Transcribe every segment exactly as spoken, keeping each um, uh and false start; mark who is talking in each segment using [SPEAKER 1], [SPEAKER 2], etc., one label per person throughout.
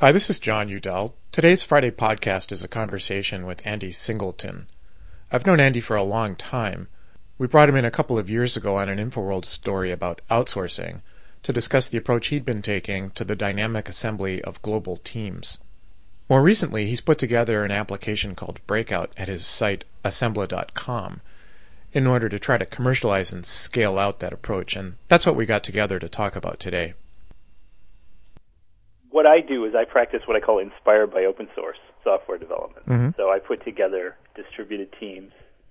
[SPEAKER 1] Hi, this is John Udell. Today's Friday podcast is a conversation with Andy Singleton. I've known Andy for a long time. We brought him in a couple of years ago on an InfoWorld story about outsourcing to discuss the approach he'd been taking to the dynamic assembly of global teams. More recently, he's put together an application called Breakout at his site assembla dot com in order to try to commercialize and scale out that approach, and that's what we got together to talk about today.
[SPEAKER 2] What I do is I practice what I call inspired by open source software development.
[SPEAKER 1] Mm-hmm.
[SPEAKER 2] So I put together distributed teams,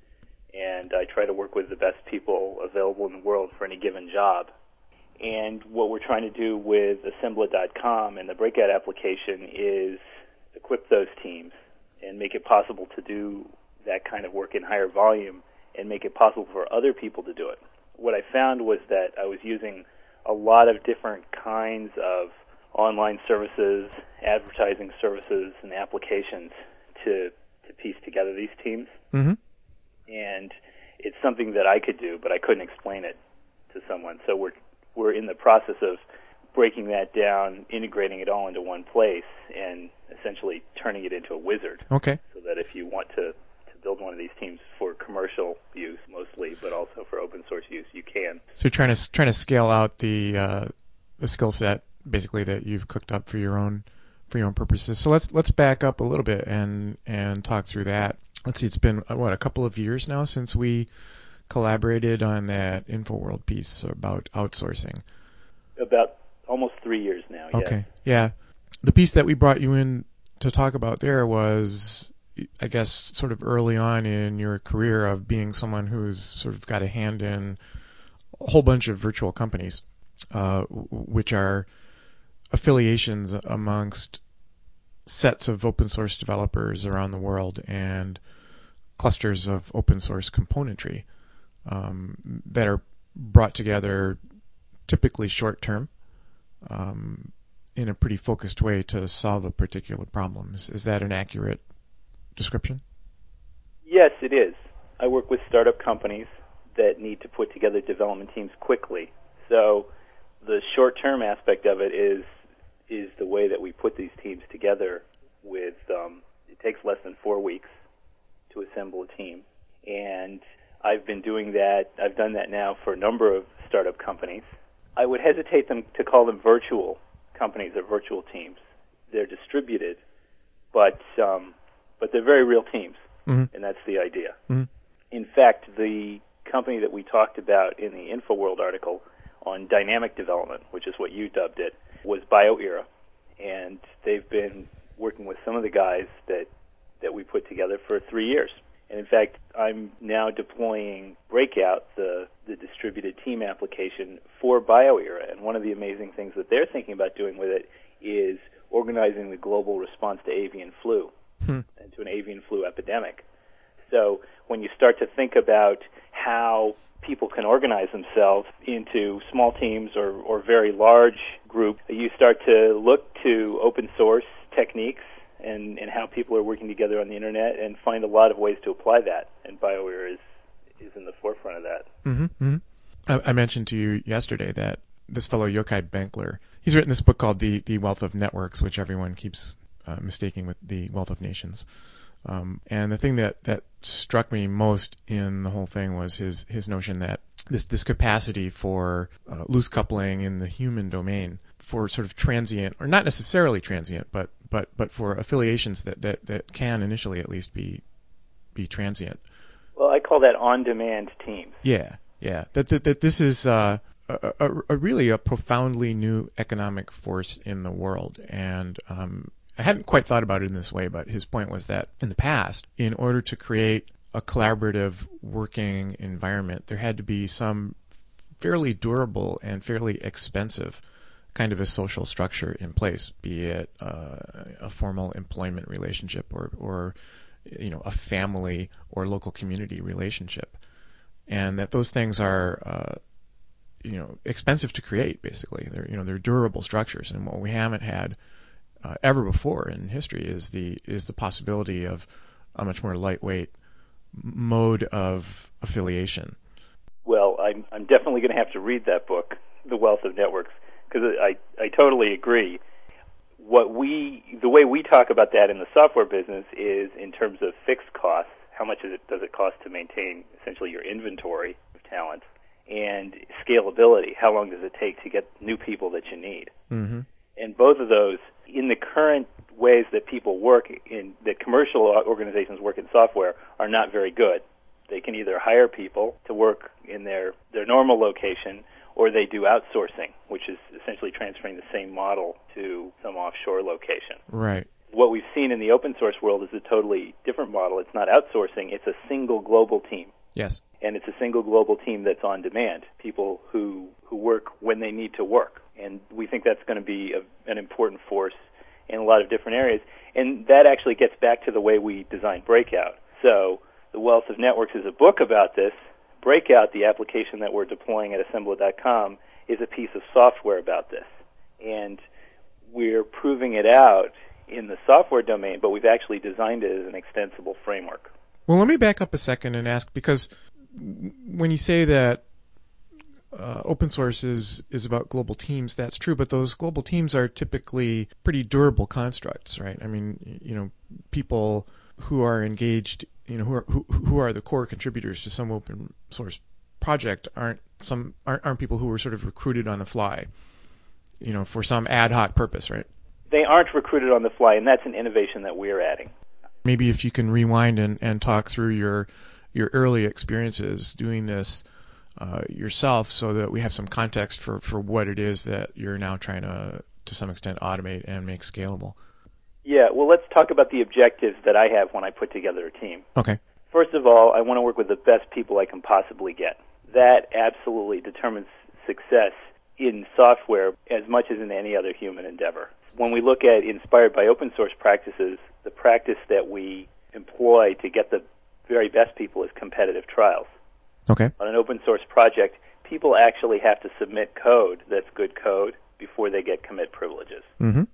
[SPEAKER 2] and I try to work with the best people available in the world for any given job. And what we're trying to do with assembla dot com and the Breakout application is equip those teams and make it possible to do that kind of work in higher volume and make it possible for other people to do it. What I found was that I was using a lot of different kinds of online services, advertising services, and applications to to piece together these teams.
[SPEAKER 1] Mm-hmm.
[SPEAKER 2] And it's something that I could do, but I couldn't explain it to someone. So we're we're in the process of breaking that down, integrating it all into one place, and essentially turning it into a wizard.
[SPEAKER 1] Okay.
[SPEAKER 2] So that if you want to, to build one of these teams for commercial use mostly, but also for open source use, you can.
[SPEAKER 1] So you're trying to trying to scale out the uh, the skill set, basically, that you've cooked up for your own for your own purposes. So let's let's back up a little bit and and talk through that. Let's see, it's been what a couple of years now since we collaborated on that InfoWorld piece about outsourcing.
[SPEAKER 2] About almost three years now.
[SPEAKER 1] Okay, yeah. The piece that we brought you in to talk about there was, I guess, sort of early on in your career of being someone who's sort of got a hand in a whole bunch of virtual companies, uh, which are affiliations amongst sets of open source developers around the world and clusters of open source componentry um, that are brought together typically short term um, in a pretty focused way to solve a particular problem. Is, is that an accurate description?
[SPEAKER 2] Yes, it is. I work with startup companies that need to put together development teams quickly. So the short-term aspect of it is is the way that we put these teams together with, um, it takes less than four weeks to assemble a team. And I've been doing that, I've done that now for a number of startup companies. I would hesitate them to call them virtual companies or virtual teams. They're distributed, but um, but they're very real teams,
[SPEAKER 1] mm-hmm.
[SPEAKER 2] and that's the idea.
[SPEAKER 1] Mm-hmm.
[SPEAKER 2] In fact, the company that we talked about in the InfoWorld article on dynamic development, which is what you dubbed it, was BioEra, and they've been working with some of the guys that, that we put together for three years. And in fact, I'm now deploying Breakout, the, the distributed team application, for BioEra, and one of the amazing things that they're thinking about doing with it is organizing the global response to avian flu
[SPEAKER 1] hmm.
[SPEAKER 2] and to an avian flu epidemic. So when you start to think about how people can organize themselves into small teams or, or very large groups, you start to look to open source techniques and, and how people are working together on the internet and find a lot of ways to apply that. And BioEra is, is in the forefront of that.
[SPEAKER 1] Mm-hmm, mm-hmm. I, I mentioned to you yesterday that this fellow Yochai Benkler, he's written this book called The, the Wealth of Networks, which everyone keeps uh, mistaking with The Wealth of Nations. Um, and the thing that, that struck me most in the whole thing was his, his notion that this, this capacity for uh, loose coupling in the human domain for sort of transient, or not necessarily transient, but but, but for affiliations that, that, that can initially at least be be transient.
[SPEAKER 2] Well, I call that on-demand teams.
[SPEAKER 1] Yeah, yeah. That that, that this is uh, a, a, a really a profoundly new economic force in the world, and um, I hadn't quite thought about it in this way, but his point was that in the past, in order to create a collaborative working environment, there had to be some fairly durable and fairly expensive kind of a social structure in place, be it uh, a formal employment relationship or, or you know, a family or local community relationship, and that those things are uh, you know expensive to create. Basically, they're you know they're durable structures, and what we haven't had Uh, ever before in history is the is the possibility of a much more lightweight mode of affiliation.
[SPEAKER 2] Well, I'm I'm definitely going to have to read that book, The Wealth of Networks, because I I totally agree. what we, the way we talk about that in the software business is in terms of fixed costs. How much is it, does it cost to maintain essentially your inventory of talent? And scalability. How long does it take to get new people that you need?
[SPEAKER 1] Mm-hmm.
[SPEAKER 2] And both of those, in the current ways that people work in, that commercial organizations work in software, are not very good. They can either hire people to work in their, their normal location, or they do outsourcing, which is essentially transferring the same model to some offshore location.
[SPEAKER 1] Right.
[SPEAKER 2] What we've seen in the open source world is a totally different model. It's not outsourcing, it's a single global team.
[SPEAKER 1] Yes.
[SPEAKER 2] And it's a single global team that's on demand, people who, who work when they need to work. And we think that's going to be a, an important force in a lot of different areas. And that actually gets back to the way we design Breakout. So The Wealth of Networks is a book about this. Breakout, the application that we're deploying at Assembla dot com, is a piece of software about this. And we're proving it out in the software domain, but we've actually designed it as an extensible framework.
[SPEAKER 1] Well, let me back up a second and ask, because when you say that uh, open source is, is about global teams, that's true, but those global teams are typically pretty durable constructs, right? I mean, you know, people who are engaged, you know, who are who, who are the core contributors to some open source project aren't some aren't, aren't people who were sort of recruited on the fly, you know, for some ad hoc purpose, right?
[SPEAKER 2] They aren't recruited on the fly, and that's an innovation that we're adding.
[SPEAKER 1] Maybe if you can rewind and, and talk through your your early experiences doing this uh, yourself, so that we have some context for, for what it is that you're now trying to, to some extent, automate and make scalable.
[SPEAKER 2] Yeah, well, let's talk about the objectives that I have when I put together a team.
[SPEAKER 1] Okay.
[SPEAKER 2] First of all, I want to work with the best people I can possibly get. That absolutely determines success in software as much as in any other human endeavor. When we look at inspired by open source practices, the practice that we employ to get the very best people is competitive trials.
[SPEAKER 1] Okay.
[SPEAKER 2] On an open source project, people actually have to submit code that's good code before they get commit privileges.
[SPEAKER 1] Mm-hmm.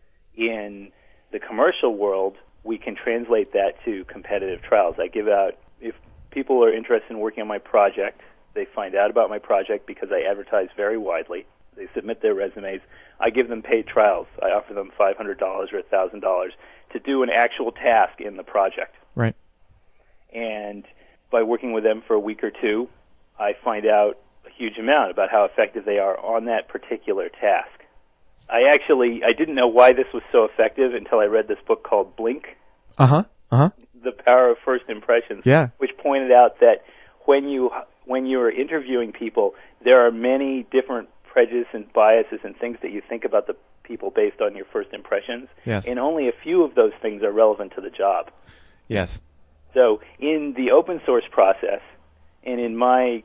[SPEAKER 2] In the commercial world, we can translate that to competitive trials. I give out, if people are interested in working on my project, they find out about my project because I advertise very widely. They submit their resumes. I give them paid trials. I offer them five hundred dollars or one thousand dollars to do an actual task in the project.
[SPEAKER 1] Right.
[SPEAKER 2] And by working with them for a week or two, I find out a huge amount about how effective they are on that particular task. I actually, I didn't know why this was so effective until I read this book called Blink.
[SPEAKER 1] Uh-huh. Uh-huh.
[SPEAKER 2] The Power of First Impressions.
[SPEAKER 1] Yeah.
[SPEAKER 2] Which pointed out that when you when you are interviewing people, there are many different prejudices and biases and things that you think about the people based on your first impressions.
[SPEAKER 1] Yes.
[SPEAKER 2] And only a few of those things are relevant to the job.
[SPEAKER 1] Yes.
[SPEAKER 2] So in the open source process and in my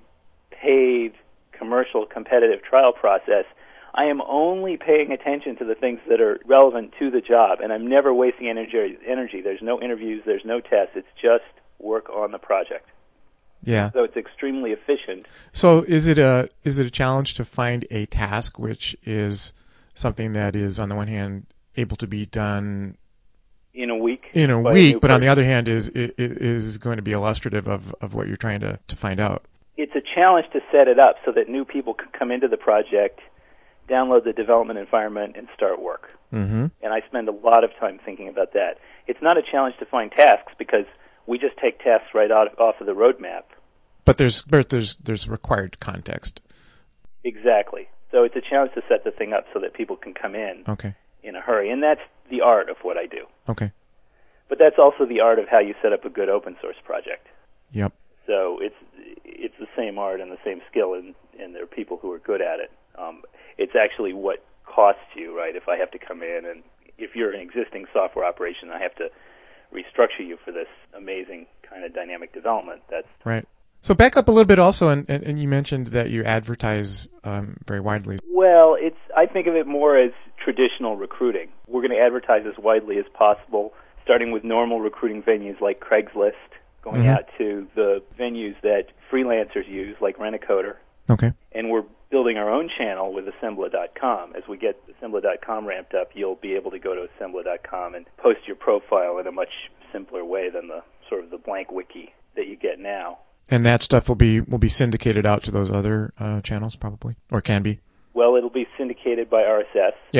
[SPEAKER 2] paid commercial competitive trial process, I am only paying attention to the things that are relevant to the job, and I'm never wasting energy. energy. There's no interviews, there's no tests. It's just work on the project.
[SPEAKER 1] Yeah.
[SPEAKER 2] So it's extremely efficient.
[SPEAKER 1] So is it a is it a challenge to find a task which is something that is, on the one hand, able to be done
[SPEAKER 2] in a week?
[SPEAKER 1] In a
[SPEAKER 2] by
[SPEAKER 1] week,
[SPEAKER 2] a
[SPEAKER 1] but on the
[SPEAKER 2] person.
[SPEAKER 1] other hand, is is going to be illustrative of, of what you're trying to, to find out.
[SPEAKER 2] It's a challenge to set it up so that new people can come into the project, download the development environment, and start work.
[SPEAKER 1] Mm-hmm.
[SPEAKER 2] And I spend a lot of time thinking about that. It's not a challenge to find tasks because we just take tasks right out, off of the roadmap.
[SPEAKER 1] But there's but there's there's required context.
[SPEAKER 2] Exactly. So it's a challenge to set the thing up so that people can come in
[SPEAKER 1] Okay.
[SPEAKER 2] in a hurry. And that's the art of what I do.
[SPEAKER 1] Okay.
[SPEAKER 2] But that's also the art of how you set up a good open source project.
[SPEAKER 1] Yep.
[SPEAKER 2] So it's it's the same art and the same skill, and, and there are people who are good at it. Um, it's actually what costs you, right? If I have to come in and if you're an existing software operation, I have to restructure you for this amazing kind of dynamic development. That's
[SPEAKER 1] right. So back up a little bit also, and, and, and you mentioned that you advertise um, very widely.
[SPEAKER 2] Well, it's I think of it more as traditional recruiting. We're going to advertise as widely as possible, starting with normal recruiting venues like Craigslist, going
[SPEAKER 1] Mm-hmm.
[SPEAKER 2] out to the venues that freelancers use like Rent-A-Coder.
[SPEAKER 1] Okay.
[SPEAKER 2] And we're building our own channel with Assembla dot com. As we get Assembla dot com ramped up, you'll be able to go to Assembla dot com and post your profile in a much simpler way than the sort of the blank wiki that you get now.
[SPEAKER 1] And that stuff will be will be syndicated out to those other uh, channels, probably, or can be.
[SPEAKER 2] Well, it'll be syndicated by R S S.
[SPEAKER 1] Yeah.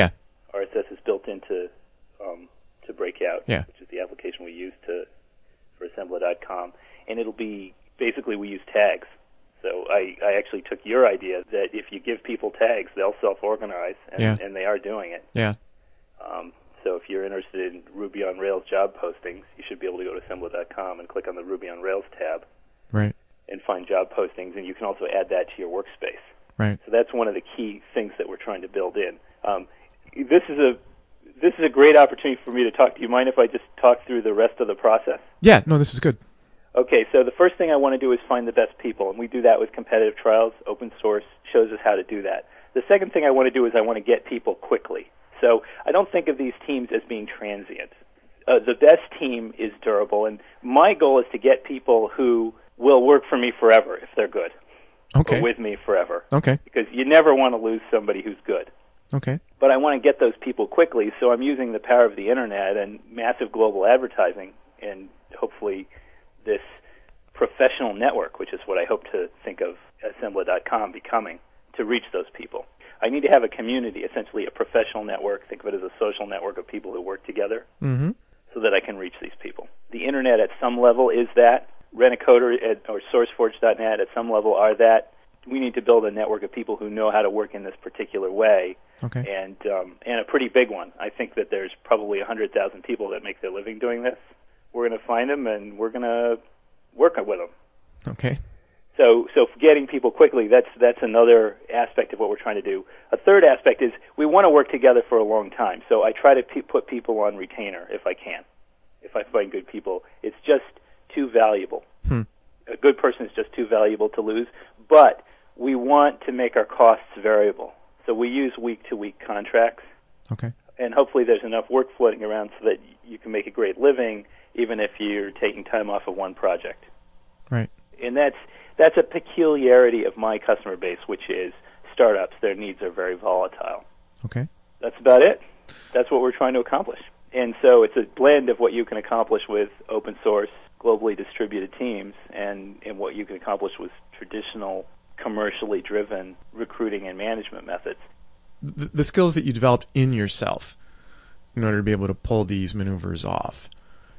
[SPEAKER 2] R S S is built into um, to Breakout,
[SPEAKER 1] yeah.
[SPEAKER 2] which is the application we use to for Assembler dot com, and it'll be basically we use tags. So I, I actually took your idea that if you give people tags, they'll self-organize, and,
[SPEAKER 1] yeah.
[SPEAKER 2] and they are doing it.
[SPEAKER 1] Yeah.
[SPEAKER 2] Um, so if you're interested in Ruby on Rails job postings, you should be able to go to Assembler dot com and click on the Ruby on Rails tab,
[SPEAKER 1] right,
[SPEAKER 2] and find job postings, and you can also add that to your workspace.
[SPEAKER 1] Right.
[SPEAKER 2] So that's one of the key things that we're trying to build in. Um, this is a this is a great opportunity for me to talk. Do you mind if I just talk through the rest of the process?
[SPEAKER 1] Yeah. No, this is good.
[SPEAKER 2] Okay, so the first thing I want to do is find the best people, and we do that with competitive trials. Open source shows us how to do that. The second thing I want to do is I want to get people quickly. So I don't think of these teams as being transient. Uh, the best team is durable, and my goal is to get people who will work for me forever if they're good.
[SPEAKER 1] Okay.
[SPEAKER 2] Or with me forever.
[SPEAKER 1] Okay.
[SPEAKER 2] Because you never want to lose somebody who's good.
[SPEAKER 1] Okay.
[SPEAKER 2] But I want to get those people quickly, so I'm using the power of the Internet and massive global advertising and hopefully this professional network, which is what I hope to think of Assembler dot com becoming, to reach those people. I need to have a community, essentially a professional network. Think of it as a social network of people who work together,
[SPEAKER 1] mm-hmm.
[SPEAKER 2] so that I can reach these people. The Internet at some level is that. Rent-A-Coder or SourceForge dot net at some level are that. We need to build a network of people who know how to work in this particular way,
[SPEAKER 1] okay.
[SPEAKER 2] and um, and a pretty big one. I think that there's probably one hundred thousand people that make their living doing this. We're going to find them, and we're going to work with them.
[SPEAKER 1] Okay.
[SPEAKER 2] So, so for getting people quickly, that's that's another aspect of what we're trying to do. A third aspect is we want to work together for a long time. So I try to pe- put people on retainer if I can. If I find good people, it's just too valuable.
[SPEAKER 1] Hmm.
[SPEAKER 2] A good person is just too valuable to lose. But we want to make our costs variable. So we use week-to-week contracts.
[SPEAKER 1] Okay.
[SPEAKER 2] And hopefully there's enough work floating around so that you can make a great living even if you're taking time off of one project.
[SPEAKER 1] Right.
[SPEAKER 2] And that's that's a peculiarity of my customer base, which is startups. Their needs are very volatile.
[SPEAKER 1] Okay.
[SPEAKER 2] That's about it. That's what we're trying to accomplish. And so it's a blend of what you can accomplish with open source, globally distributed teams, and, and what you can accomplish with traditional, commercially driven recruiting and management methods.
[SPEAKER 1] The, the skills that you developed in yourself in order to be able to pull these maneuvers off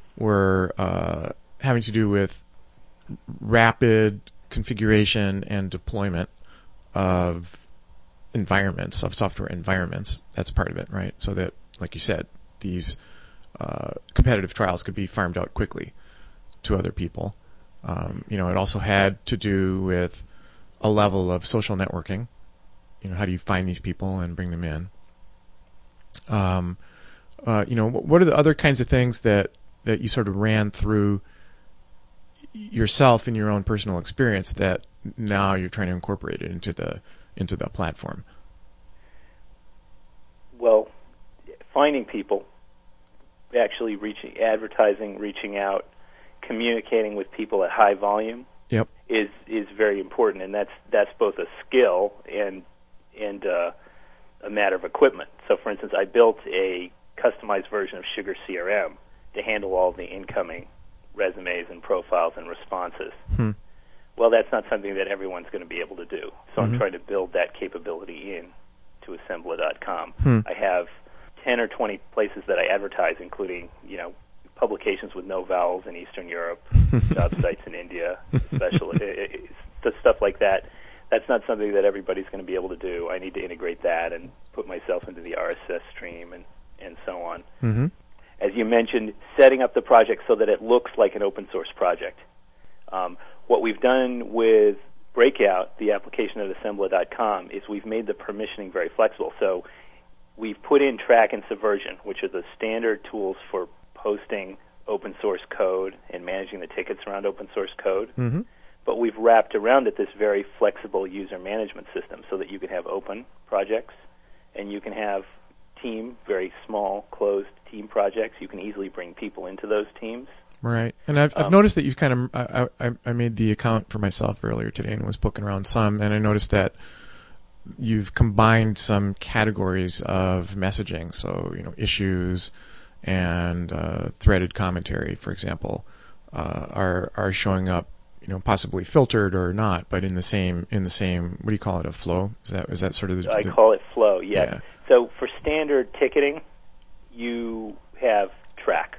[SPEAKER 1] were uh, having to do with rapid configuration and deployment of environments, of software environments. That's part of it, right? So that, like you said, these uh, competitive trials could be farmed out quickly to other people. Um, you know, it also had to do with a level of social networking. You know, how do you find these people and bring them in? Um, uh, you know, what are the other kinds of things that, that you sort of ran through yourself in your own personal experience that now you're trying to incorporate it into the into the platform?
[SPEAKER 2] Well, finding people, actually reaching, advertising, reaching out, communicating with people at high volume,
[SPEAKER 1] yep.
[SPEAKER 2] is is very important, and that's that's both a skill and and uh, a matter of equipment. So, for instance, I built a customized version of Sugar C R M to handle all the incoming resumes and profiles and responses.
[SPEAKER 1] Hmm.
[SPEAKER 2] Well, that's not something that everyone's going to be able to do. So
[SPEAKER 1] mm-hmm.
[SPEAKER 2] I'm trying to build that capability in to Assembler dot com.
[SPEAKER 1] Hmm.
[SPEAKER 2] I have ten or twenty places that I advertise, including, you know, publications with no vowels in Eastern Europe, job sites in India, special it, it, it, stuff like that. That's not something that everybody's going to be able to do. I need to integrate that and put myself into the R S S stream and, and so on.
[SPEAKER 1] Mm-hmm.
[SPEAKER 2] As you mentioned, setting up the project so that it looks like an open source project. Um, what we've done with Breakout, the application at Assembler dot com, is we've made the permissioning very flexible. So we've put in Track and Subversion, which are the standard tools for posting open source code and managing the tickets around open source code.
[SPEAKER 1] Mm-hmm.
[SPEAKER 2] But we've wrapped around it this very flexible user management system so that you can have open projects and you can have team, very small, closed team projects. You can easily bring people into those teams.
[SPEAKER 1] Right. And I've, I've
[SPEAKER 2] um,
[SPEAKER 1] noticed that you've kind of, I, I, I made the account for myself earlier today and was poking around some, and I noticed that you've combined some categories of messaging. So, you know, issues and uh, threaded commentary, for example, uh, are are showing up, you know, possibly filtered or not, but in the same in the same. What do you call it? A flow? Is that is that sort of? The,
[SPEAKER 2] I
[SPEAKER 1] the,
[SPEAKER 2] call it flow. Yes.
[SPEAKER 1] Yeah.
[SPEAKER 2] So for standard ticketing, you have track.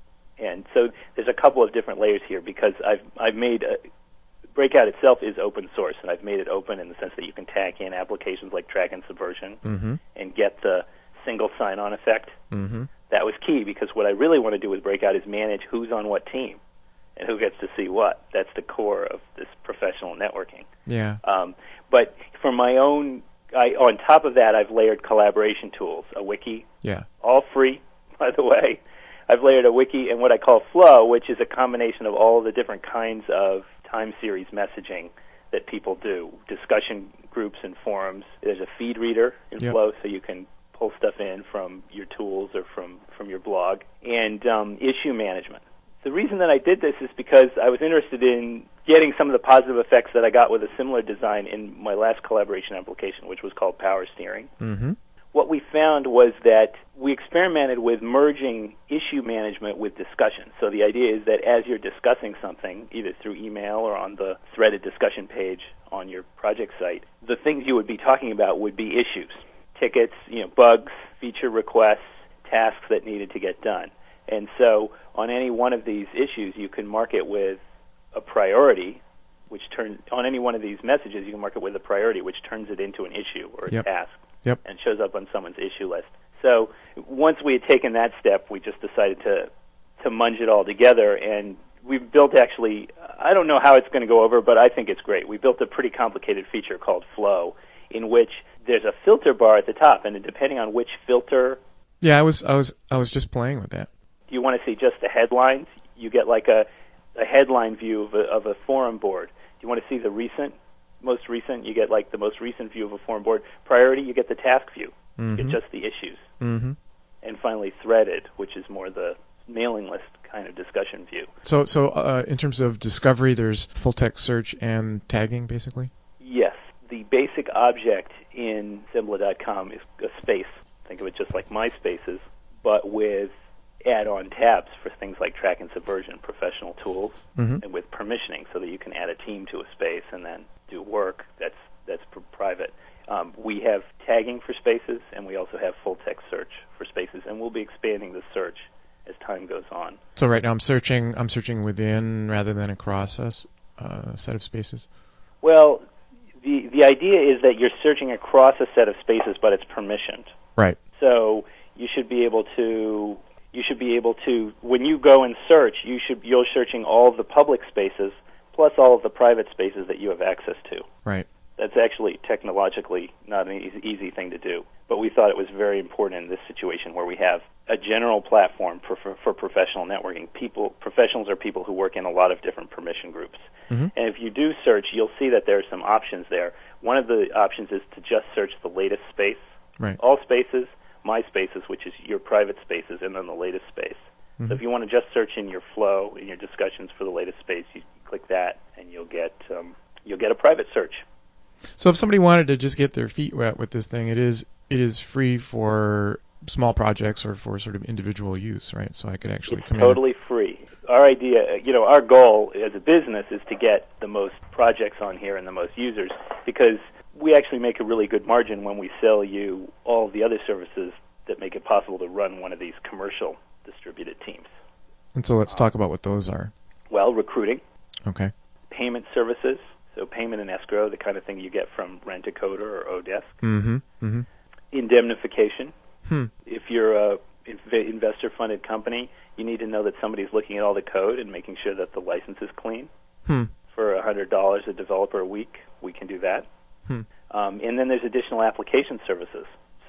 [SPEAKER 2] And so there's a couple of different layers here because I've I've made a, Breakout itself is open source, and I've made it open in the sense that you can tag in applications like Track and Subversion
[SPEAKER 1] mm-hmm.
[SPEAKER 2] and get the single sign-on effect.
[SPEAKER 1] Mm-hmm.
[SPEAKER 2] That was key because what I really want to do with Breakout is manage who's on what team and who gets to see what. That's the core of this professional networking.
[SPEAKER 1] Yeah.
[SPEAKER 2] Um, but for my own, I, on top of that, I've layered collaboration tools, a wiki,
[SPEAKER 1] Yeah.
[SPEAKER 2] all free, by the way. I've layered a wiki and what I call Flow, which is a combination of all the different kinds of time series messaging that people do, discussion groups and forums. There's a feed reader in
[SPEAKER 1] Yep.
[SPEAKER 2] Flow, so you can pull stuff in from your tools or from, from your blog, and um, issue management. The reason that I did this is because I was interested in getting some of the positive effects that I got with a similar design in my last collaboration application, which was called Power Steering.
[SPEAKER 1] Mm-hmm.
[SPEAKER 2] What we found was that we experimented with merging issue management with discussion. So the idea is that as you're discussing something, either through email or on the threaded discussion page on your project site, the things you would be talking about would be issues, tickets, you know, bugs, feature requests, tasks that needed to get done. And so on any one of these issues, you can mark it with a priority, which turns, on any one of these messages, you can mark it with a priority, which turns it into an issue or a
[SPEAKER 1] Yep.
[SPEAKER 2] task.
[SPEAKER 1] Yep.
[SPEAKER 2] And shows up on someone's issue list. So once we had taken that step, we just decided to to munge it all together, and we've built actually, I don't know how it's going to go over, but I think it's great. We built a pretty complicated feature called Flow, in which there's a filter bar at the top, and depending on which filter
[SPEAKER 1] Yeah, I was I was I was just playing with that.
[SPEAKER 2] you want to see just the headlines, you get like a, a headline view of a, of a forum board. Do you want to see the recent most recent, you get like the most recent view of a forum board. Priority, you get the task view.
[SPEAKER 1] Mm-hmm.
[SPEAKER 2] You get just the issues.
[SPEAKER 1] Mm-hmm.
[SPEAKER 2] And finally, threaded, which is more the mailing list kind of discussion view.
[SPEAKER 1] So, so uh, in terms of discovery, there's full text search and tagging, basically?
[SPEAKER 2] Yes. The basic object in Sembla dot com is a space. Think of it just like MySpaces, but with add-on tabs for things like Track and Subversion, professional tools,
[SPEAKER 1] mm-hmm.
[SPEAKER 2] and with permissioning so that you can add a team to a space and then do work that's that's pr- private. Um, we have tagging for spaces, and we also have full-text search for spaces, and we'll be expanding the search as time goes on.
[SPEAKER 1] So right now I'm searching I'm searching within rather than across a s- uh, set of spaces?
[SPEAKER 2] Well, the the idea is that you're searching across a set of spaces, but it's permissioned.
[SPEAKER 1] Right.
[SPEAKER 2] So you should be able to you should be able to when you go and search, you should you're searching all of the public spaces plus all of the private spaces that you have access to.
[SPEAKER 1] Right.
[SPEAKER 2] That's actually technologically not an easy, easy thing to do, but we thought it was very important in this situation where we have a general platform for, for, for professional networking. People, professionals are people who work in a lot of different permission groups.
[SPEAKER 1] Mm-hmm.
[SPEAKER 2] And if you do search, you'll see that there are some options there. One of the options is to just search the latest space.
[SPEAKER 1] Right.
[SPEAKER 2] All spaces, my spaces, which is your private spaces, and then the latest space.
[SPEAKER 1] Mm-hmm.
[SPEAKER 2] So if you want to just search in your flow, in your discussions for the latest space, you click that, and you'll get um, you'll get a private search.
[SPEAKER 1] So if somebody wanted to just get their feet wet with this thing, it is it is free for small projects or for sort of individual use, right? So I could actually
[SPEAKER 2] It's
[SPEAKER 1] come
[SPEAKER 2] totally
[SPEAKER 1] in.
[SPEAKER 2] free. Our idea, you know, our goal as a business is to get the most projects on here and the most users, because we actually make a really good margin when we sell you all of the other services that make it possible to run one of these commercial distributed teams.
[SPEAKER 1] And so let's talk about what those are.
[SPEAKER 2] Well, recruiting,
[SPEAKER 1] Okay.
[SPEAKER 2] payment services, so payment and escrow, the kind of thing you get from Rent-A-Coder or Odesk.
[SPEAKER 1] Mm-hmm. Mm-hmm.
[SPEAKER 2] Indemnification.
[SPEAKER 1] Hmm.
[SPEAKER 2] If you're a inv- investor-funded company, you need to know that somebody's looking at all the code and making sure that the license is clean.
[SPEAKER 1] Hmm.
[SPEAKER 2] For one hundred dollars a developer a week, we can do that.
[SPEAKER 1] Hmm.
[SPEAKER 2] Um, and then there's additional application services.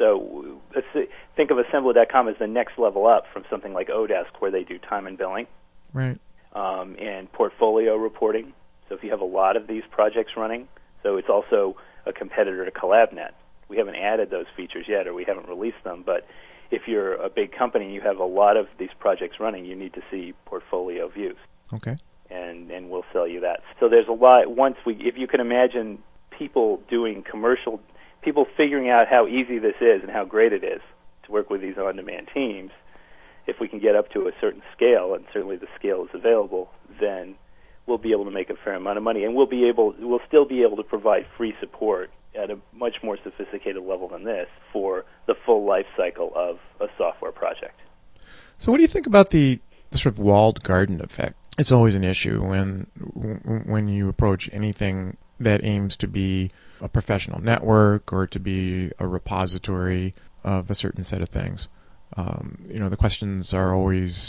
[SPEAKER 2] So let's see, think of Assembler dot com as the next level up from something like Odesk, where they do time and billing,
[SPEAKER 1] Right.
[SPEAKER 2] um, and portfolio reporting. So if you have a lot of these projects running, so it's also a competitor to CollabNet. We haven't added those features yet, or we haven't released them, but if you're a big company and you have a lot of these projects running, you need to see portfolio views.
[SPEAKER 1] Okay.
[SPEAKER 2] And, and we'll sell you that. So there's a lot. Once we, if you can imagine people doing commercial, people figuring out how easy this is and how great it is to work with these on-demand teams, if we can get up to a certain scale, and certainly the scale is available, then we'll be able to make a fair amount of money, and we'll be able, we'll still be able to provide free support at a much more sophisticated level than this for the full life cycle of a software project.
[SPEAKER 1] So what do you think about the, the sort of walled garden effect? It's always an issue when when you approach anything that aims to be a professional network or to be a repository of a certain set of things. Um, you know, the questions are always,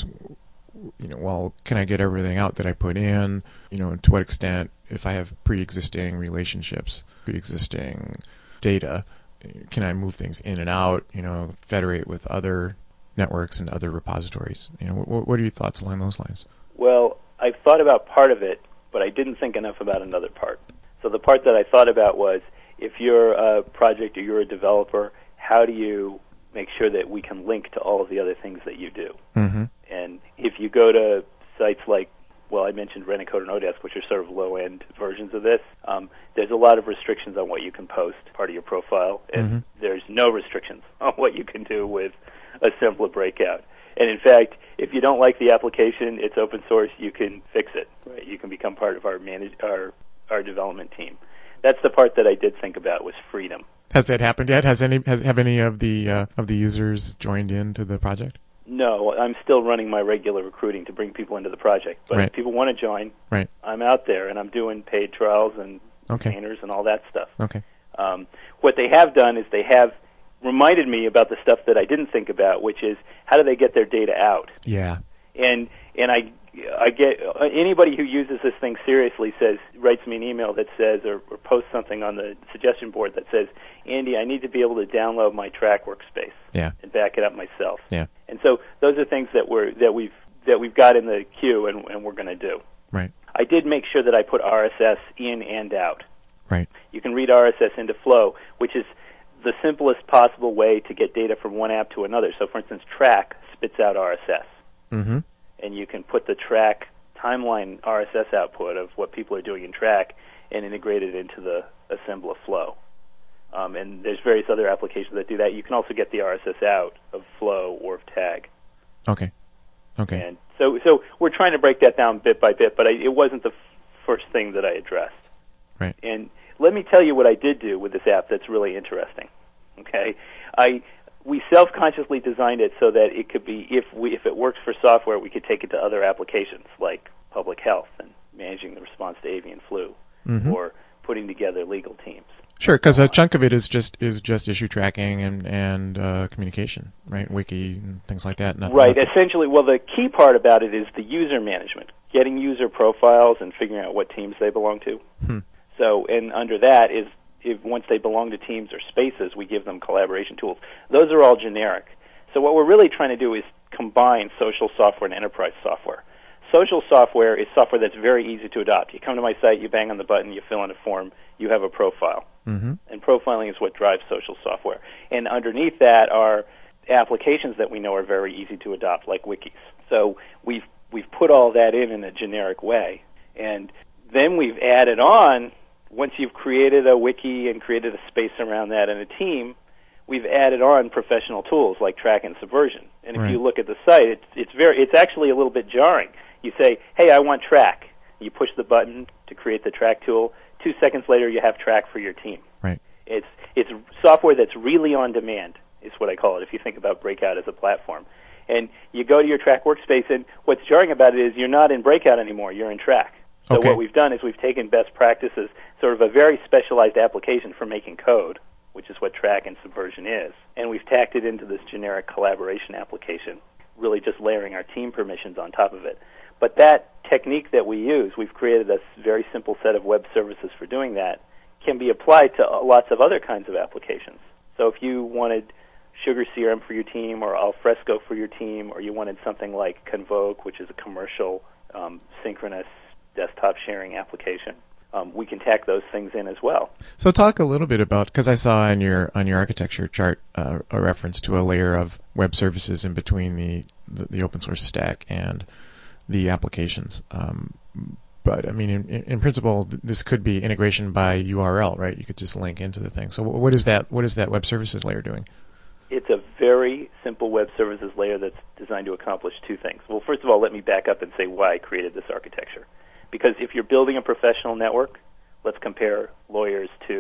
[SPEAKER 1] you know, well, can I get everything out that I put in? You know, to what extent, if I have pre-existing relationships, pre-existing data, can I move things in and out, you know, federate with other networks and other repositories? You know, what, what are your thoughts along those lines?
[SPEAKER 2] Well, I've thought about part of it, but I didn't think enough about another part. So the part that I thought about was, if you're a project or you're a developer, how do you make sure that we can link to all of the other things that you do?
[SPEAKER 1] Mm-hmm.
[SPEAKER 2] And if you go to sites like, well, I mentioned Rent-A-Code and Odesk, which are sort of low-end versions of this, um, there's a lot of restrictions on what you can post, part of your profile, and
[SPEAKER 1] mm-hmm.
[SPEAKER 2] there's no restrictions on what you can do with Assembler Breakout. And in fact, if you don't like the application, it's open source, you can fix it. Right? You can become part of our manage our our development team. That's the part that I did think about, was freedom.
[SPEAKER 1] Has that happened yet? Has any has have any of the uh, of the users joined into the project?
[SPEAKER 2] No, I'm still running my regular recruiting to bring people into the project. But
[SPEAKER 1] right.
[SPEAKER 2] if people want to join,
[SPEAKER 1] right.
[SPEAKER 2] I'm out there and I'm doing paid trials and
[SPEAKER 1] okay.
[SPEAKER 2] containers and all that stuff.
[SPEAKER 1] Okay.
[SPEAKER 2] Um, what they have done is they have reminded me about the stuff that I didn't think about, which is how do they get their data out?
[SPEAKER 1] Yeah.
[SPEAKER 2] And and I I get anybody who uses this thing seriously says writes me an email that says or, or posts something on the suggestion board that says, Andy, I need to be able to download my track workspace
[SPEAKER 1] yeah.
[SPEAKER 2] and back it up myself.
[SPEAKER 1] Yeah.
[SPEAKER 2] And so those are things that we're that we've that we've got in the queue and, and we're going to do.
[SPEAKER 1] Right.
[SPEAKER 2] I did make sure that I put R S S in and out.
[SPEAKER 1] Right.
[SPEAKER 2] You can read R S S into Flow, which is the simplest possible way to get data from one app to another. So, for instance, Track spits out R S S.
[SPEAKER 1] Mm-hmm.
[SPEAKER 2] And you can put the Track timeline R S S output of what people are doing in Track and integrate it into the Assembler Flow. Um, and there's various other applications that do that. You can also get the R S S out of Flow or of Tag.
[SPEAKER 1] Okay. Okay.
[SPEAKER 2] And so, so we're trying to break that down bit by bit, but I, it wasn't the f- first thing that I addressed.
[SPEAKER 1] Right.
[SPEAKER 2] And let me tell you what I did do with this app that's really interesting. Okay, I we self-consciously designed it so that it could be, if we if it works for software, we could take it to other applications like public health and managing the response to avian flu,
[SPEAKER 1] mm-hmm.
[SPEAKER 2] or putting together legal teams.
[SPEAKER 1] Sure, because a chunk of it is just is just issue tracking and and uh, communication, right? Wiki and things like that. Nothing,
[SPEAKER 2] right.
[SPEAKER 1] nothing.
[SPEAKER 2] Essentially, well, the key part about it is the user management, getting user profiles and figuring out what teams they belong to.
[SPEAKER 1] Hmm.
[SPEAKER 2] So, and under that is, if once they belong to teams or spaces, we give them collaboration tools. Those are all generic. So what we're really trying to do is combine social software and enterprise software. Social software is software that's very easy to adopt. You come to my site, you bang on the button, you fill in a form, you have a profile.
[SPEAKER 1] Mm-hmm.
[SPEAKER 2] And profiling is what drives social software. And underneath that are applications that we know are very easy to adopt, like wikis. So we've we've put all that in in a generic way. And then we've added on, once you've created a wiki and created a space around that and a team, we've added on professional tools like Track and Subversion. And if
[SPEAKER 1] right.
[SPEAKER 2] you look at the site, it's, it's very it's actually a little bit jarring. You say, hey, I want Track. You push the button to create the Track tool. Two seconds later, you have Track for your team.
[SPEAKER 1] Right.
[SPEAKER 2] It's it's software that's really on demand, is what I call it, if you think about Breakout as a platform. And you go to your Track workspace, and what's jarring about it is you're not in Breakout anymore, you're in Track. So
[SPEAKER 1] okay.
[SPEAKER 2] what we've done is we've taken best practices, sort of a very specialized application for making code, which is what Track and Subversion is, and we've tacked it into this generic collaboration application, really just layering our team permissions on top of it. But that technique that we use, we've created a very simple set of web services for doing that, can be applied to lots of other kinds of applications. So if you wanted Sugar C R M for your team, or Alfresco for your team, or you wanted something like Convoke, which is a commercial um, synchronous desktop sharing application, um, we can tack those things in as well.
[SPEAKER 1] So talk a little bit about, because I saw on your on your architecture chart uh, a reference to a layer of web services in between the, the, the open source stack and the applications. Um, but I mean, in, in principle, th- this could be integration by U R L, right? You could just link into the thing. So what is that? What is that web services layer doing?
[SPEAKER 2] It's a very simple web services layer that's designed to accomplish two things. Well, first of all, let me back up and say why I created this architecture. Because if you're building a professional network, let's compare lawyers to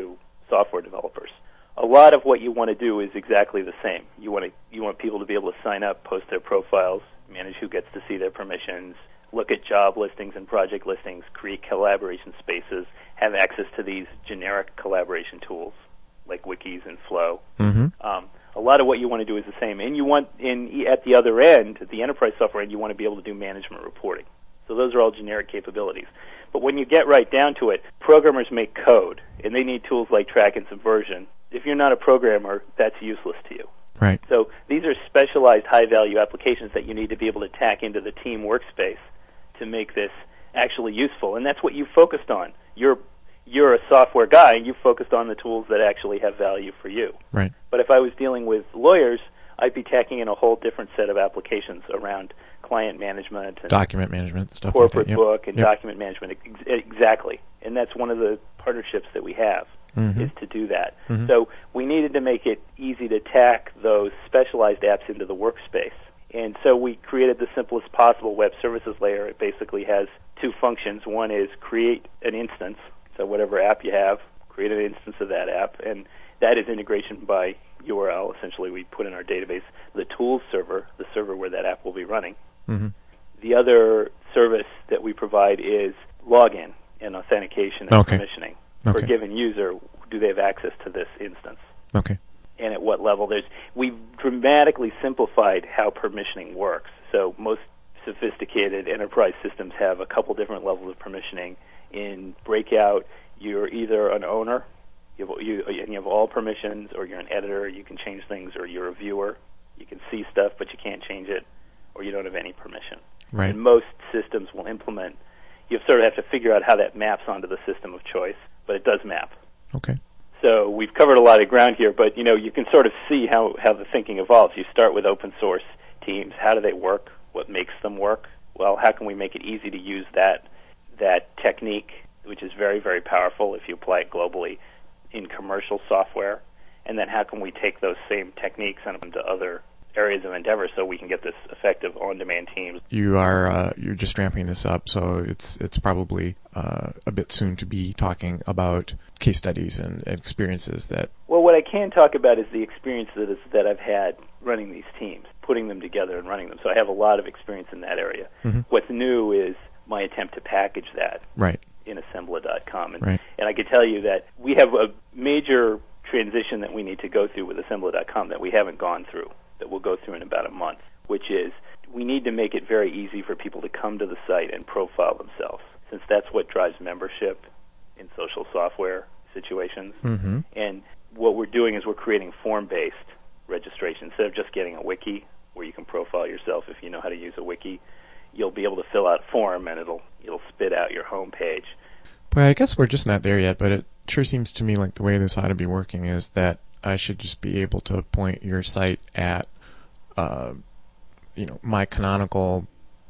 [SPEAKER 2] software developers. A lot of what you want to do is exactly the same. You want to you want people to be able to sign up, post their profiles, manage who gets to see their permissions, look at job listings and project listings, create collaboration spaces, have access to these generic collaboration tools like wikis and Flow.
[SPEAKER 1] Mm-hmm.
[SPEAKER 2] Um, a lot of what you want to do is the same. And you want, in at the other end, at the enterprise software end, you want to be able to do management reporting. So those are all generic capabilities. But when you get right down to it, programmers make code, and they need tools like track and subversion. If you're not a programmer, that's useless to you.
[SPEAKER 1] Right.
[SPEAKER 2] So these are specialized high-value applications that you need to be able to tack into the team workspace to make this actually useful. And that's what you focused on. You're you're a software guy, and you focused on the tools that actually have value for you.
[SPEAKER 1] Right.
[SPEAKER 2] But if I was dealing with lawyers, I'd be tacking in a whole different set of applications around client management and
[SPEAKER 1] document management, stuff
[SPEAKER 2] corporate
[SPEAKER 1] like that. Yep.
[SPEAKER 2] book and
[SPEAKER 1] Yep.
[SPEAKER 2] document management. Ex- exactly. And that's one of the partnerships that we have.
[SPEAKER 1] Mm-hmm.
[SPEAKER 2] Is to do that.
[SPEAKER 1] Mm-hmm.
[SPEAKER 2] So we needed to make it easy to tack those specialized apps into the workspace. And so we created the simplest possible web services layer. It basically has two functions. One is create an instance, so whatever app you have, create an instance of that app, and that is integration by U R L. Essentially, we put in our database the tools server, the server where that app will be running.
[SPEAKER 1] Mm-hmm.
[SPEAKER 2] The other service that we provide is login and authentication and
[SPEAKER 1] Okay.
[SPEAKER 2] permissioning. For
[SPEAKER 1] Okay.
[SPEAKER 2] a given user, do they have access to this instance?
[SPEAKER 1] Okay.
[SPEAKER 2] And at what level? There's we've dramatically simplified how permissioning works. So most sophisticated enterprise systems have a couple different levels of permissioning. In Breakout, you're either an owner, you have, you, and you have all permissions, or you're an editor, you can change things, or you're a viewer, you can see stuff but you can't change it, or you don't have any permission.
[SPEAKER 1] Right.
[SPEAKER 2] And most systems will implement. You sort of have to figure out how that maps onto the system of choice, but it does map.
[SPEAKER 1] Okay.
[SPEAKER 2] So we've covered a lot of ground here, but you know you can sort of see how, how the thinking evolves. You start with open source teams. How do they work? What makes them work? Well, how can we make it easy to use that that technique, which is very, very powerful if you apply it globally in commercial software? And then how can we take those same techniques and them to other areas of endeavor so we can get this effective on-demand teams?
[SPEAKER 1] You are uh, you're just ramping this up, so it's it's probably uh, a bit soon to be talking about case studies and experiences that.
[SPEAKER 2] Well, what I can talk about is the experience that is that I've had running these teams, putting them together and running them. So I have a lot of experience in that area.
[SPEAKER 1] Mm-hmm.
[SPEAKER 2] What's new is my attempt to package that
[SPEAKER 1] Right.
[SPEAKER 2] in Assembla dot com. And,
[SPEAKER 1] Right.
[SPEAKER 2] and I can tell you that we have a major transition that we need to go through with Assembla dot com that we haven't gone through, that we'll go through in about a month, which is we need to make it very easy for people to come to the site and profile themselves, since that's what drives membership in social software situations.
[SPEAKER 1] Mm-hmm.
[SPEAKER 2] And what we're doing is we're creating form-based registration. Instead of just getting a wiki where you can profile yourself if you know how to use a wiki, you'll be able to fill out a form and it'll it'll spit out your home page.
[SPEAKER 1] Well, I guess we're just not there yet, but it sure seems to me like the way this ought to be working is that I should just be able to point your site at, uh, you know, my canonical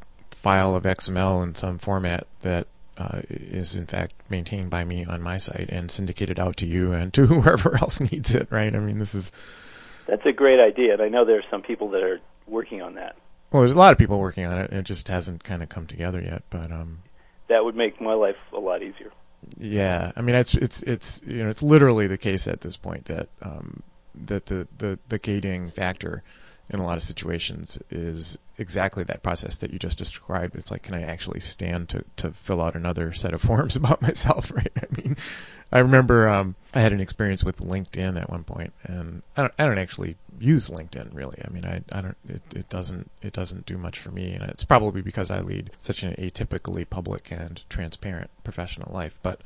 [SPEAKER 1] file of X M L in some format that uh, is in fact maintained by me on my site and syndicated out to you and to whoever else needs it, right? I mean, this is...
[SPEAKER 2] That's a great idea, and I know there are some people that are working on that.
[SPEAKER 1] Well, there's a lot of people working on it, and it just hasn't kind of come together yet, but... um
[SPEAKER 2] That would make my life a lot easier.
[SPEAKER 1] Yeah, I mean, it's it's it's you know it's literally the case at this point that um, that the, the, the gating factor in a lot of situations is exactly that process that you just described. It's like, can I actually stand to, to fill out another set of forms about myself? Right? I mean, I remember um, I had an experience with LinkedIn at one point, and I don't I don't actually use LinkedIn really. I mean, I I don't it, it doesn't it doesn't do much for me, and it's probably because I lead such an atypically public and transparent professional life. But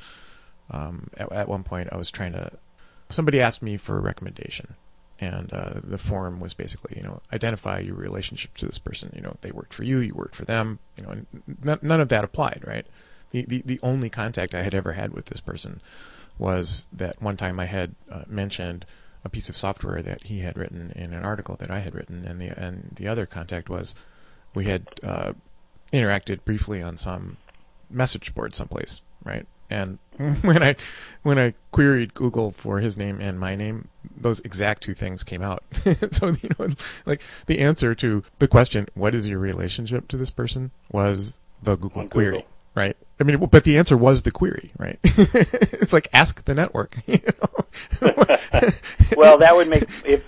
[SPEAKER 1] um, at, at one point, I was trying to. Somebody asked me for a recommendation, and uh, the form was basically, you know, identify your relationship to this person. You know, they worked for you, you worked for them. You know, and n- none of that applied, right? The, the the only contact I had ever had with this person was that one time I had uh, mentioned a piece of software that he had written in an article that I had written, and the and the other contact was we had uh, interacted briefly on some message board someplace, right? And when I when I queried Google for his name and my name, those exact two things came out. So, you know, like the answer to the question, "What is your relationship to this person?" was the Google
[SPEAKER 2] On
[SPEAKER 1] query,
[SPEAKER 2] Google.
[SPEAKER 1] right? I mean, but the answer was the query, right? It's like ask the network. You know?
[SPEAKER 2] Well, that would make if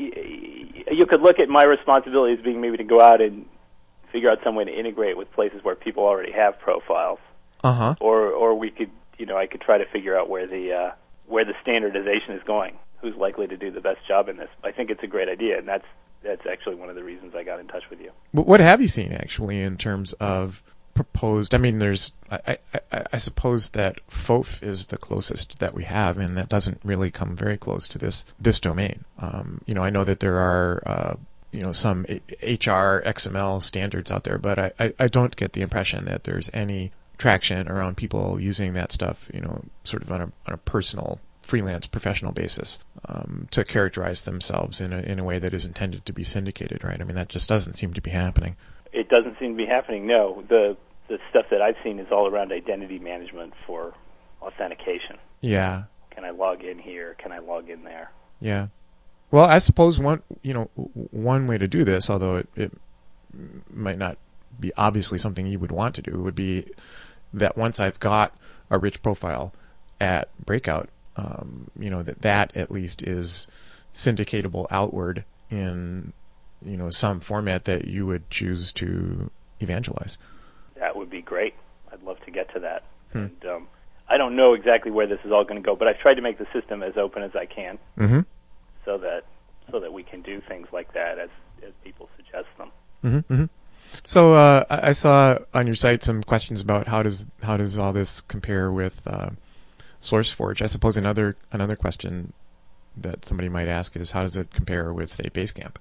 [SPEAKER 2] you could look at my responsibility as being maybe to go out and figure out some way to integrate with places where people already have profiles.
[SPEAKER 1] Uh-huh.
[SPEAKER 2] Or or we could, you know, I could try to figure out where the uh, where the standardization is going. Who's likely to do the best job in this? I think it's a great idea, and that's that's actually one of the reasons I got in touch with you.
[SPEAKER 1] What have you seen actually in terms of proposed? I mean, there's I, I, I suppose that F O F is the closest that we have, and that doesn't really come very close to this this domain. Um, you know, I know that there are uh, you know some H R X M L standards out there, but I, I, I don't get the impression that there's any traction around people using that stuff. You know, sort of on a on a personal, freelance, professional basis um, to characterize themselves in a in a way that is intended to be syndicated. Right? I mean, that just doesn't seem to be happening.
[SPEAKER 2] It doesn't seem to be happening. No, the the stuff that I've seen is all around identity management for authentication.
[SPEAKER 1] Yeah.
[SPEAKER 2] Can I log in here? Can I log in there?
[SPEAKER 1] Yeah. Well, I suppose one you know one way to do this, although it, it might not be obviously something you would want to do, would be that once I've got a rich profile at Breakout, um, you know that that at least is syndicatable outward in you know some format that you would choose to evangelize.
[SPEAKER 2] That would be great. I'd love to get to that.
[SPEAKER 1] Hmm.
[SPEAKER 2] And um, I don't know exactly where this is all going to go, but I've tried to make the system as open as I can,
[SPEAKER 1] mm-hmm.
[SPEAKER 2] so that so that we can do things like that as as people suggest them.
[SPEAKER 1] Mm-hmm. Mm-hmm. So uh, I saw on your site some questions about how does how does all this compare with uh, SourceForge. I suppose another another question that somebody might ask is how does it compare with, say, Basecamp?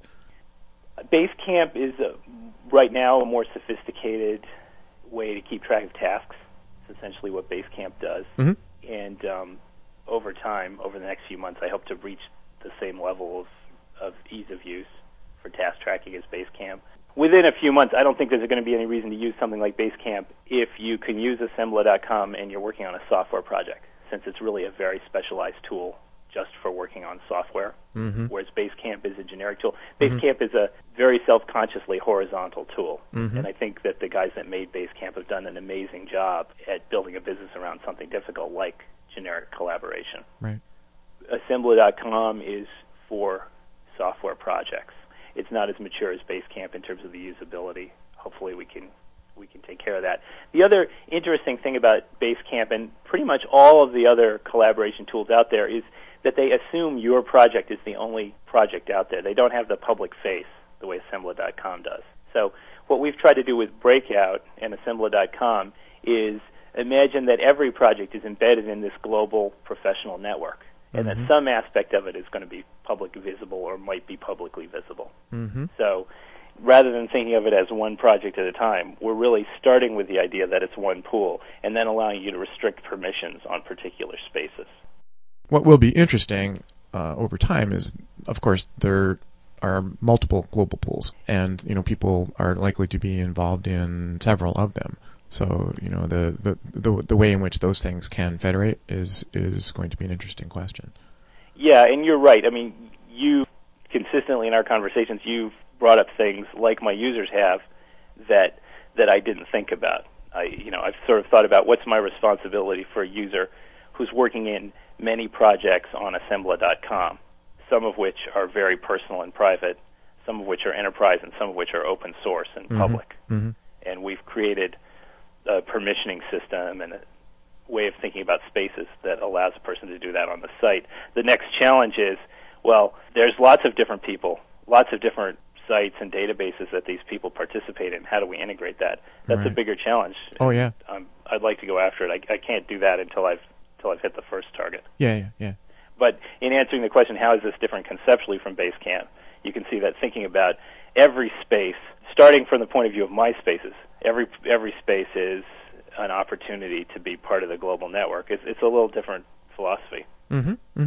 [SPEAKER 2] Basecamp is a, right now a more sophisticated way to keep track of tasks. It's essentially what Basecamp does.
[SPEAKER 1] Mm-hmm.
[SPEAKER 2] And um, over time, over the next few months, I hope to reach the same level of, of ease of use for task tracking as Basecamp. Within a few months, I don't think there's going to be any reason to use something like Basecamp if you can use Assembler dot com and you're working on a software project, since it's really a very specialized tool just for working on software,
[SPEAKER 1] mm-hmm.
[SPEAKER 2] whereas Basecamp is a generic tool. Basecamp mm-hmm. is a very self-consciously horizontal tool,
[SPEAKER 1] mm-hmm.
[SPEAKER 2] and I think that the guys that made Basecamp have done an amazing job at building a business around something difficult like generic collaboration.
[SPEAKER 1] Right.
[SPEAKER 2] Assembler dot com is for software projects. It's not as mature as Basecamp in terms of the usability. Hopefully we can we can take care of that. The other interesting thing about Basecamp and pretty much all of the other collaboration tools out there is that they assume your project is the only project out there. They don't have the public face the way Assembler dot com does. So what we've tried to do with Breakout and Assembler dot com is imagine that every project is embedded in this global professional network, and
[SPEAKER 1] mm-hmm.
[SPEAKER 2] that some aspect of it is going to be public visible or might be publicly visible.
[SPEAKER 1] Mm-hmm.
[SPEAKER 2] So rather than thinking of it as one project at a time, we're really starting with the idea that it's one pool and then allowing you to restrict permissions on particular spaces.
[SPEAKER 1] What will be interesting uh, over time is, of course, there are multiple global pools, and you know people are likely to be involved in several of them. So you know the the the, the way in which those things can federate is is going to be an interesting question.
[SPEAKER 2] Yeah, and you're right. I mean, you consistently in our conversations, you've brought up things like my users have that that I didn't think about. I you know I've sort of thought about what's my responsibility for a user who's working in many projects on Assembler dot com, some of which are very personal and private, some of which are enterprise, and some of which are open source and
[SPEAKER 1] mm-hmm.
[SPEAKER 2] public.
[SPEAKER 1] Mm-hmm.
[SPEAKER 2] And we've created a permissioning system and a way of thinking about spaces that allows a person to do that on the site. The next challenge is, well, there's lots of different people, lots of different sites and databases that these people participate in. How do we integrate that? That's
[SPEAKER 1] right.
[SPEAKER 2] a bigger challenge.
[SPEAKER 1] Oh, yeah.
[SPEAKER 2] Um, I'd like to go after it. I, I can't do that until I've until I've hit the first target.
[SPEAKER 1] Yeah, yeah, yeah.
[SPEAKER 2] But in answering the question, how is this different conceptually from Basecamp, you can see that thinking about every space, starting from the point of view of my spaces, every every space is an opportunity to be part of the global network. It's, it's a little different philosophy.
[SPEAKER 1] Mm-hmm. Mm-hmm.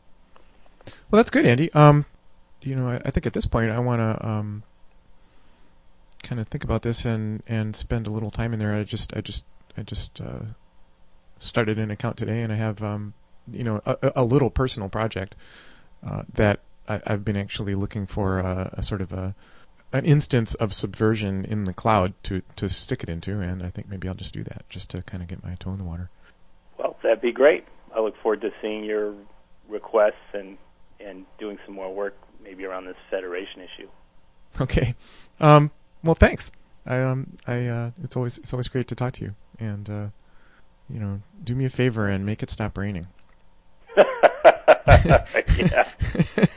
[SPEAKER 1] Well, that's good, Andy. Um, you know, I, I think at this point I want to um, kind of think about this and, and spend a little time in there. I just I just I just uh, started an account today, and I have um, you know a, a little personal project uh, that I, I've been actually looking for a, a sort of a an instance of subversion in the cloud to, to stick it into, and I think maybe I'll just do that, just to kind of get my toe in the water.
[SPEAKER 2] Well, that'd be great. I look forward to seeing your requests and, and doing some more work maybe around this federation issue.
[SPEAKER 1] Okay. Um, well, thanks. I, um, I, uh, it's always, it's always great to talk to you. And, uh, you know, do me a favor and make it stop raining.
[SPEAKER 2] Yeah.